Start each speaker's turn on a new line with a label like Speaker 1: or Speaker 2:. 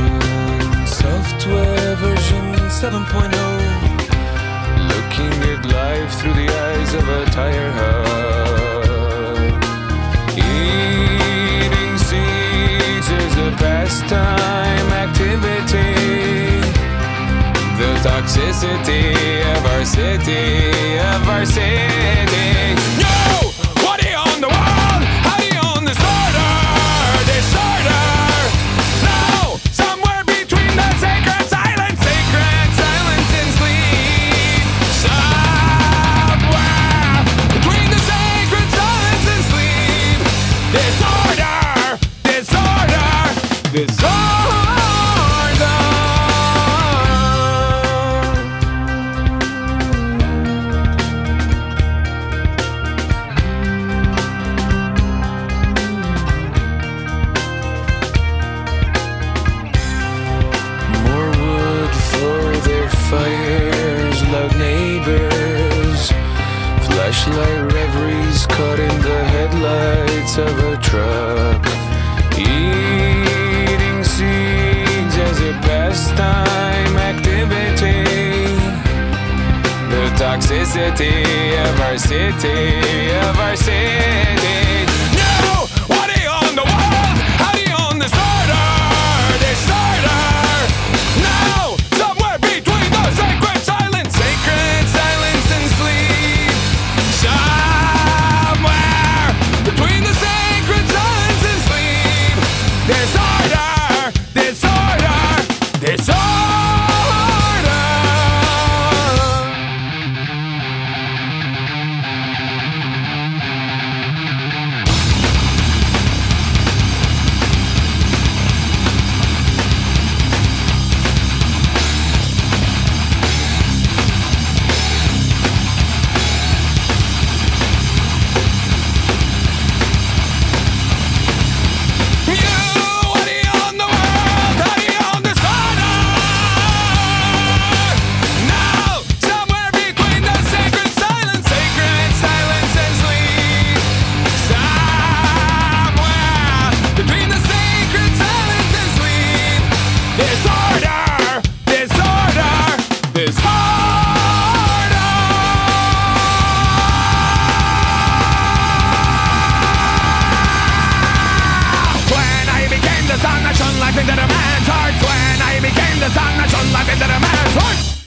Speaker 1: Software version 7.0. Looking at life through the eyes of a tire hub. Eating seeds is a pastime activity. The toxicity of our city, No! What do you own the world? How do you own disorder? No! Somewhere between the sacred silence and sleep. Somewhere between the sacred silence and sleep. Disorder. Fires, loud neighbors, flashlight reveries caught in the headlights of a truck. Eating seeds as a pastime activity. The toxicity of our city.